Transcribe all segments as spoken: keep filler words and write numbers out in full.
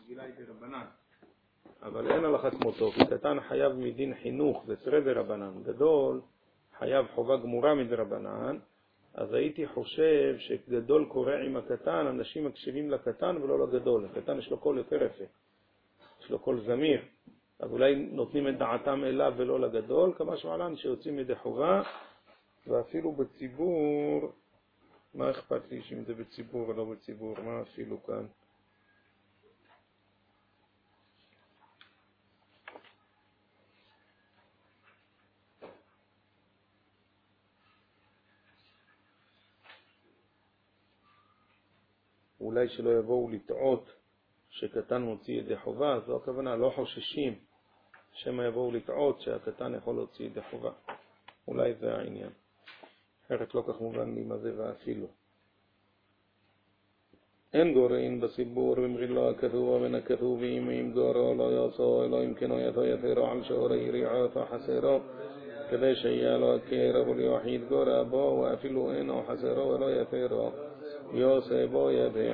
מגילה היא דרבנן. אבל אין הלכה כמותו, כי קטן חייב מדין חינוך, זה סרי דרבנן. גדול חייב חובה גמורה מדרבנן, אז הייתי חושב שגדול קורא עם הקטן, אנשים מקשיבים לקטן ולא לגדול. הקטן יש לו קול יותר יפה, יש לו קול זמיר, אז אולי נותנים את דעתם אליו ולא לגדול, כמה שמעלן שיוצאים מדי חובה, ואפילו בציבור, מה אכפת לי שאם זה בציבור או לא בציבור, מה אפילו כאן? אולי שלא יבואו לטעות שקטן מוציא ידי חובה, זו הכוונה, לא חוששים שמה יבואו לטעות שהקטן יכול להוציא ידי חובה. אולי זה העניין. אחרת לא כך מובן לי מה זה ואפילו. אין גורין בסיבור במגילו הכתוב ובין הכתובים, אם גורו לא יעשו, אלא אם כן יתו יתרו על שאורי יריעות או חסרו, כדי שיהיה לו הקרב וליחיד גורה בו, ואפילו אין או חסרו ולא יתרו. יוסי בו ידי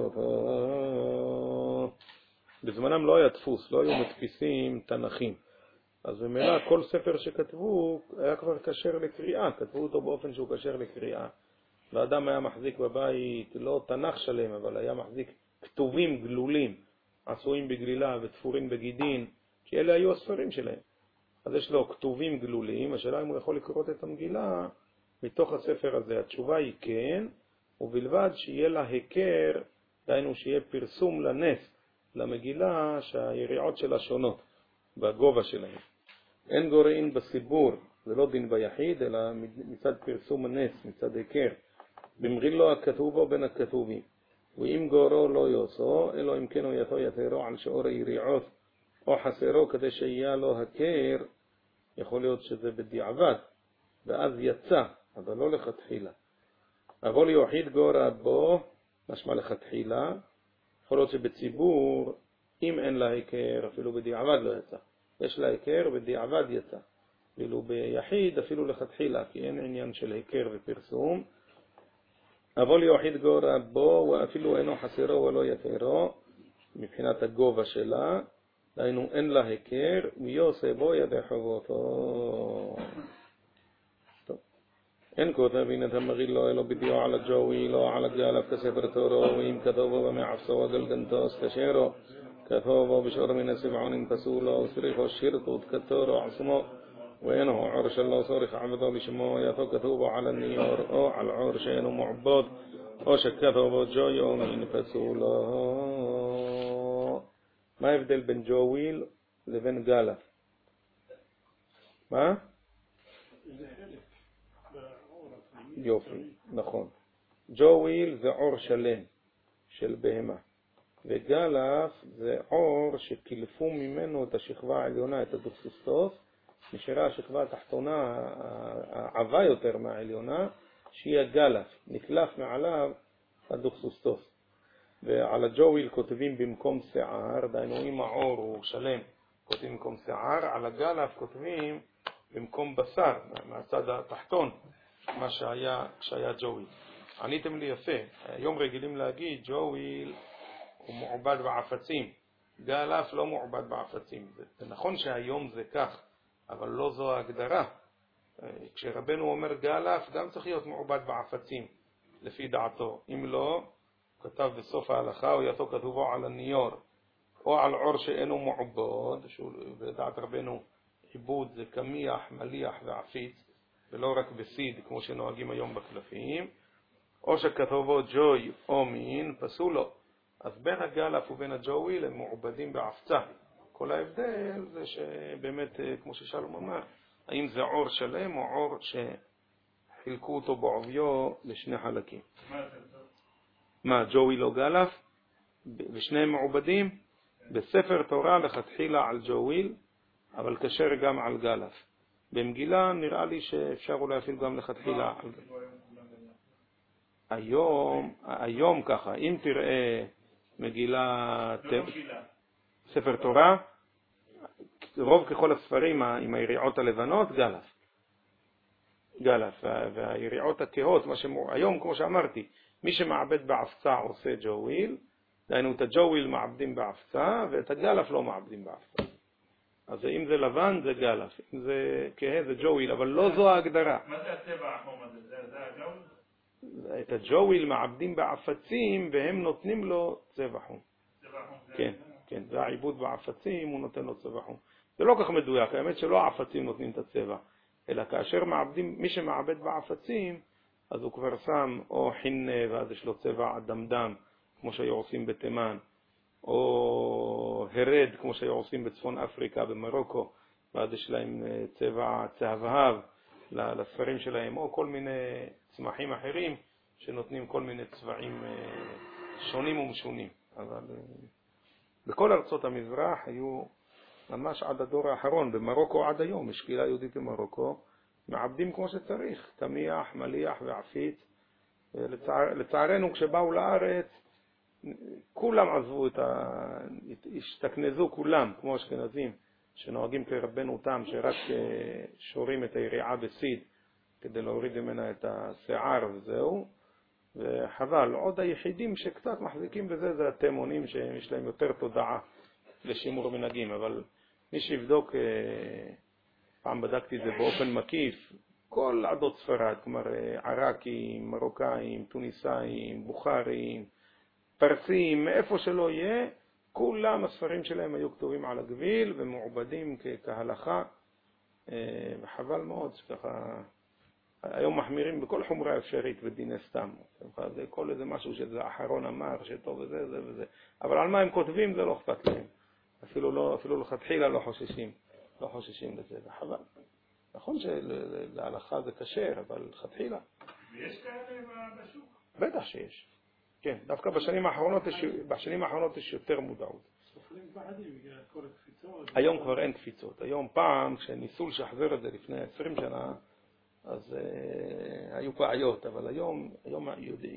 חובותו. בזמנם לא היה דפוס, לא היו מדפיסים תנכים. אז במילא כל ספר שכתבו היה כבר קשר לקריאה, כתבו אותו באופן שהוא קשר לקריאה. ואדם היה מחזיק בבית לא תנך שלם, אבל היה מחזיק כתובים גלולים, עשויים בגלילה ותפורים בגידין, כי אלה היו הספרים שלהם. אז יש לו כתובים גלולים, השאלה אם הוא יכול לקרוא את המגילה מתוך הספר הזה. התשובה היא כן, ובלבד שיהיה לה הכר, דהיינו שיהיה פרסום לנס, למגילה שהיריעות שלה שונות, בגובה שלהם. אין גורעים בסיבור, זה לא דין ביחיד, אלא מצד פרסום הנס, מצד הכר. במגילו הכתובו בין הכתובים. ואם גורו לא יוסו, אלא אם כן הוא יתו יתרו על שאור היריעות, או חסרו כדי שיהיה לו הכר, יכול להיות שזה בדיעבד, ואז יצא, אבל לא לכתחילה. אבל יוחיד גורה בו, משמע לכתחילה, יכול להיות שבציבור, אם אין לה הכר, אפילו בדיעבד לא יצא. יש לה הכר, בדיעבד יצא. ואילו ביחיד, אפילו לכתחילה, כי אין עניין של הכר ופרסום. אבל יוחיד גורה בו, ואפילו אינו חסרו ולא יתרו, מבחינת הגובה שלה, דהיינו אין לה הכר, ויוסי בו ידי חובותו. אין כותבין את המגילו אלו בדיו על הג'וי, לא על הגלף כספר תורו, ואם כתובו במעפסו וגלגנתו סתשרו, כתובו בשור מן הסבעונים פסולו, וסריחו שירתות כתורו עצמו, ואינו עור שלו צורך עבדו לשמו, יתו כתובו על הניור, או על עור שאינו מעבוד, או שכתובו ג'וי או מן פסולו. מה ההבדל בין ג'וויל לבין גלף? מה? יופי, נכון. ג'וויל זה עור שלם של בהמה, וגלף זה עור שקלפו ממנו את השכבה העליונה, את הדוקסיסטוס, נשארה השכבה התחתונה העבה יותר מהעליונה, שהיא הגלף, נקלף מעליו הדוקסיסטוס. ועל הג'וויל כותבים במקום שיער, דהיינו אם העור הוא שלם כותבים במקום שיער, על הגלף כותבים במקום בשר, מהצד התחתון, מה שהיה כשהיה ג'וויל. עניתם לי יפה, היום רגילים להגיד ג'וויל הוא מעובד בעפצים, גלף לא מעובד בעפצים. זה, זה נכון שהיום זה כך, אבל לא זו ההגדרה. כשרבנו אומר גלף גם צריך להיות מעובד בעפצים, לפי דעתו. אם לא, כתב בסוף ההלכה, או יתו כתובו על הניור, או על עור שאינו מעובד, בדעת רבנו עיבוד זה כמיח, מליח ועפיץ, ולא רק בסיד, כמו שנוהגים היום בקלפים, או שכתובו ג'וי או מין, פסולו. אז בין הגלף ובין הג'וויל הם מעובדים בעפצה. כל ההבדל זה שבאמת, כמו ששלום אמר, האם זה עור שלם או עור שחילקו אותו בעוביו לשני חלקים. מה, ג'וויל או גלף? ושניהם מעובדים? בספר תורה לכתחילה על ג'וויל, אבל קשר גם על גלף. במגילה נראה לי שאפשר אולי אפילו גם לכתחילה על גלף. היום, היום ככה, אם תראה מגילה, ספר תורה, רוב ככל הספרים עם היריעות הלבנות, גלף. גלף, והיריעות הכהות, היום כמו שאמרתי, מי שמעבד בעפצה עושה ג'וויל, דהיינו את הג'ווויל מעבדים באפצה ואת הגלף לא מעבדים באפצה. אז אם זה לבן זה גלף, אם זה כהה זה ג'ווויל, אבל לא זו ההגדרה. מה זה הצבע החום הזה? זה הג'ווויל? את הג'ווויל מעבדים באפצים והם נותנים לו צבע חום. צבע חום זה... כן, כן, זה העיבוד באפצים, הוא נותן לו צבע חום. זה לא כך מדויק, האמת שלא האפצים נותנים את הצבע, אלא כאשר מעבדים, מי שמעבד באפצים, אז הוא כבר שם או חינה ואז יש לו צבע דמדם, כמו שהיו עושים בתימן, או הרד, כמו שהיו עושים בצפון אפריקה, במרוקו, ואז יש להם צבע צהבהב לספרים שלהם, או כל מיני צמחים אחרים שנותנים כל מיני צבעים שונים ומשונים. אבל בכל ארצות המזרח היו ממש עד הדור האחרון, במרוקו עד היום, יש קהילה יהודית במרוקו, מעבדים כמו שצריך, תמיח, מליח ועפיץ. לצער, לצערנו כשבאו לארץ, כולם עזבו את ה... השתכנזו כולם, כמו אשכנזים, שנוהגים כרבנו תם, שרק שורים את היריעה בסיד, כדי להוריד ממנה את השיער וזהו. וחבל, עוד היחידים שקצת מחזיקים בזה זה התימונים שיש להם יותר תודעה לשימור מנהגים, אבל מי שיבדוק, פעם בדקתי את זה באופן מקיף, כל עדות ספרד, כלומר ערקים, מרוקאים, טוניסאים, בוכרים, פרסים, איפה שלא יהיה, כולם הספרים שלהם היו כתובים על הגביל ומעובדים כהלכה, וחבל מאוד שככה, היום מחמירים בכל חומרה אפשרית ודיני סתם. זה כל איזה משהו שזה האחרון אמר, שטוב וזה, זה וזה. אבל על מה הם כותבים זה לא אכפת להם. אפילו לא, אפילו לכתחילה לא חוששים. לא חוששים לזה, וחבל. נכון שלהלכה זה קשר, אבל לכתחילה. ויש כאלה בשוק? בטח שיש. כן, דווקא בשנים האחרונות יש, בשנים האחרונות יש יותר מודעות. סופרים פחדים בגלל כל הקפיצות. היום כבר אין קפיצות. היום פעם, כשניסו לשחזר את זה לפני עשרים שנה, אז uh, היו בעיות, אבל היום, היום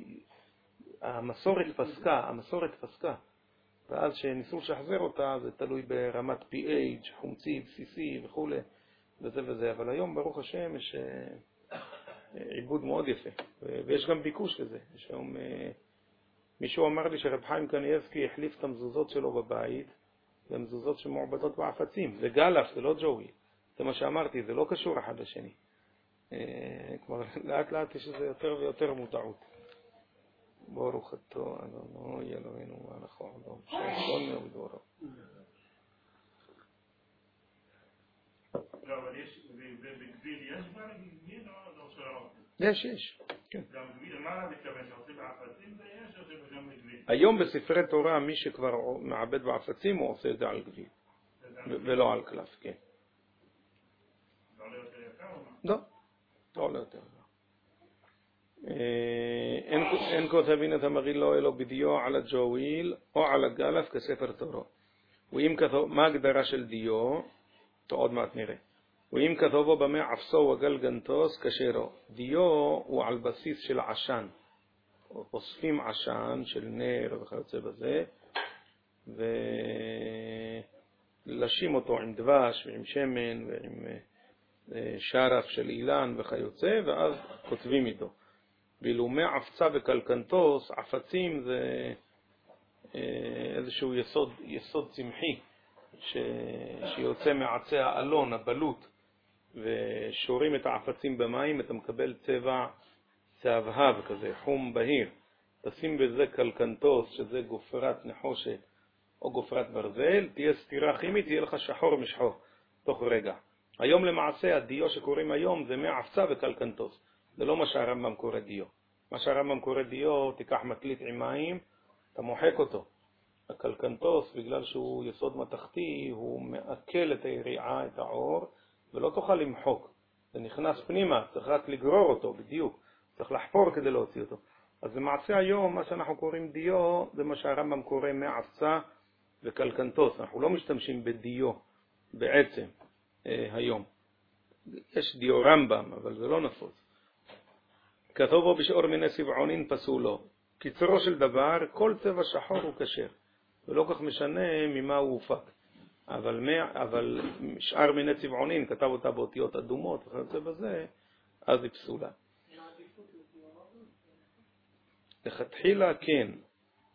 המסורת פסקה, המסורת פסקה. ואז שניסו לשחזר אותה, זה תלוי ברמת פי אייץ', חומצי, בסיסי וכו'. וזה וזה. אבל היום, ברוך השם, יש uh, עיבוד מאוד יפה. ויש גם ביקוש לזה. יש היום, uh, מישהו אמר לי שרב חיים קניאבסקי החליף את המזוזות שלו בבית, למזוזות שמעובדות בעפצים. זה גלף, זה לא ג'ווי. זה מה שאמרתי, זה לא קשור אחד לשני. כלומר, לאט לאט יש לזה יותר ויותר מודעות. ברוך אתה אדוני אלוהינו מלך העולם שהכל נעודו. לא, אבל יש, בגביל יש כבר גביל או לא שלא? יש, יש. גם גביל, מה מתכוון? שעושים בעפצים זה יש או שגם בגביל? היום בספרי תורה מי שכבר מעבד בעפצים הוא עושה את זה על גביל. ולא על קלף, כן. לא עולה יותר יקר או מה? לא. לא עולה יותר. אין כותבין את המריל לא אלו בדיו על הג'וויל או על הגלף כספר תורו. ואם כתוב, מה הגדרה של דיו? तो עוד מעט נראה. ואם כתובו במה עפסו וגלגנטוס כשרו. דיו הוא על בסיס של עשן. אוספים עשן של נר וכיוצא בזה, ולשים אותו עם דבש ועם שמן ועם שרף של אילן וכיוצא, ואז כותבים איתו. ואילו מעפצה וקלקנטוס, עפצים זה איזשהו יסוד, יסוד צמחי ש... שיוצא מעצי האלון, הבלוט, ושורים את העפצים במים, אתה מקבל צבע צהבהב כזה, חום בהיר. תשים בזה קלקנטוס, שזה גופרת נחושת או גופרת ברזל, תהיה סתירה כימית, תהיה לך שחור משחור תוך רגע. היום למעשה הדיו שקוראים היום זה מעפצה וקלקנטוס. זה לא מה שהרמב"ם קורא דיו. מה שהרמב"ם קורא דיו, תיקח מקליט עם מים, אתה מוחק אותו. הקלקנטוס, בגלל שהוא יסוד מתכתי, הוא מעכל את היריעה, את האור, ולא תוכל למחוק. זה נכנס פנימה, צריך רק לגרור אותו בדיוק. צריך לחפור כדי להוציא אותו. אז למעשה היום, מה שאנחנו קוראים דיו, זה מה שהרמב"ם קורא מעפצה וקלקנטוס. אנחנו לא משתמשים בדיו בעצם אה, היום. יש דיו רמב"ם, אבל זה לא נפוץ. כתובו בשאור מיני סבעונין פסולו. קיצרו של דבר, כל צבע שחור הוא כשר. ולא כך משנה ממה הוא הופק. אבל, אבל שאר מיני צבעונין, כתב אותה באותיות אדומות וכיוצא בזה, אז היא פסולה. לכתחילה כן.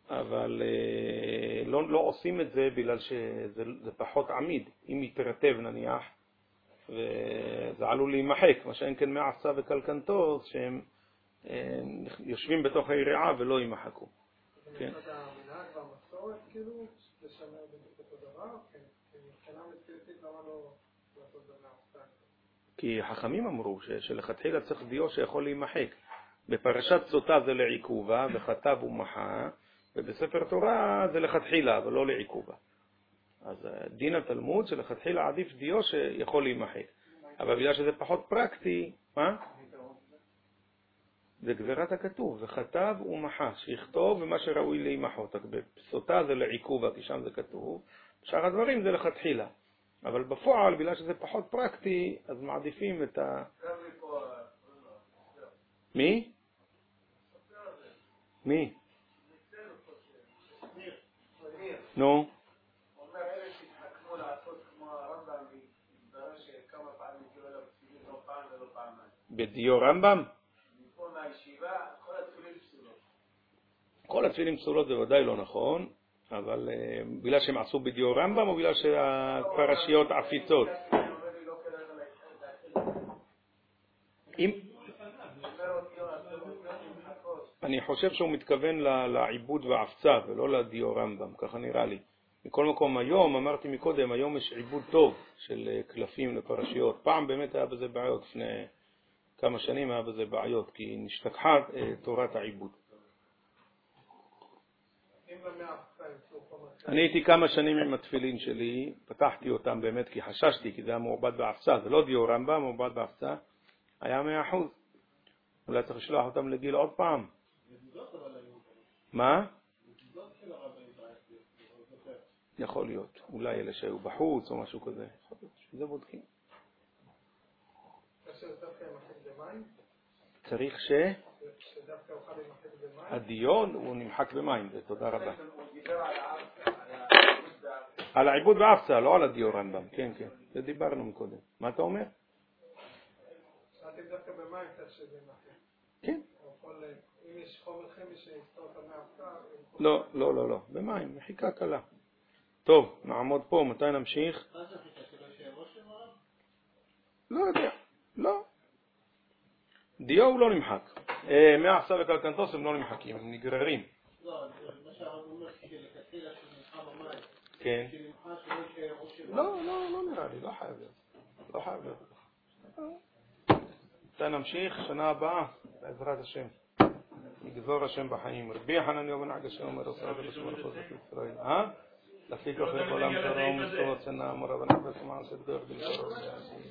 אבל לא, לא עושים את זה בגלל שזה זה פחות עמיד. אם יתרטב נניח, וזה עלול להימחק, מה שאין כן מעשה וקלקנטוס, שהם יושבים בתוך היריעה ולא יימחקו. כן. המנהג והמסורת כאילו, לשמר בדיוק אותו דבר, כי מבחינה מציאותית למה לא לעשות זה מהפסק? כי חכמים אמרו שלכתחילה צריך דיו שיכול להימחק. בפרשת סוטה זה לעיכובה, וכתב ומחה, ובספר תורה זה לכתחילה, אבל לא לעיכובה. אז דין התלמוד שלכתחילה עדיף דיו שיכול להימחק. אבל בגלל שזה פחות פרקטי, מה? זה גזירת הכתוב, וכתב ומחה, שיכתוב ומה שראוי להימחות. בסוטה זה לעיכובה, כי שם זה כתוב. שאר הדברים זה לכתחילה. אבל בפועל, בגלל שזה פחות פרקטי, אז מעדיפים את ה... מי? מי? נו? אומר אלה שהתחכמו לעשות כמו הרמב"ם והתברר שכמה פעמים הגיעו אליו תפילין לא פעם ולא פעמיים. בדיו רמב"ם? מפה מהישיבה, כל התפילין פסולות. כל התפילין פסולות זה ודאי לא נכון, אבל uh, בגלל שהם עשו בדיו רמב"ם או בגלל שהפרשיות עפיצות? אם... אני חושב שהוא מתכוון לעיבוד והעפצה ולא לדיו רמב"ם, ככה נראה לי. מכל מקום היום, אמרתי מקודם, היום יש עיבוד טוב של קלפים לפרשיות. פעם באמת היה בזה בעיות, לפני כמה שנים היה בזה בעיות, כי נשתכחה תורת העיבוד. אני הייתי כמה שנים עם התפילין שלי, פתחתי אותם באמת כי חששתי, כי זה היה מעובד בעפצה, זה לא דיו רמב"ם, מעובד בעפצה, היה מאה אחוז. אולי צריך לשלוח אותם לגיל עוד פעם. מה? יכול להיות. אולי אלה שהיו בחוץ או משהו כזה. יכול להיות. שזה בודקים. צריך ש... הדיון הוא נמחק במים. זה תודה רבה. על העיבוד באפצה, לא על הדיו רמב"ם. כן, כן. זה דיברנו מקודם. מה אתה אומר? שאלתי דווקא במים קצת שזה נמחק. כן. אם יש חומר כימי שיסתור אותה מהפצע... לא, לא, לא, לא. במים, מחיקה קלה. טוב, נעמוד פה, מתי נמשיך? מה זה חיקה? שלא שיהיה ראש אמרה? לא יודע, לא. דיו הוא לא נמחק. מעכשיו וקלקנטוס הם לא נמחקים, הם נגררים. לא, מה שהרב אומר שלכתחילה שנמחה במים. כן. שנמחה שלא שיהיה ראש אמרה. לא, לא, לא נראה לי, לא חייב להיות. לא חייב להיות. מתי נמשיך? שנה הבאה, בעזרת השם. יגזור השם בחיים. רבי חנניה בן עקשיא אומר עושה את השם לחוזק ישראל. אה? לפי כוחי כל עם תרום, מסתובב צנע, מורה בן עקשיא מעשה דרך בן תרום.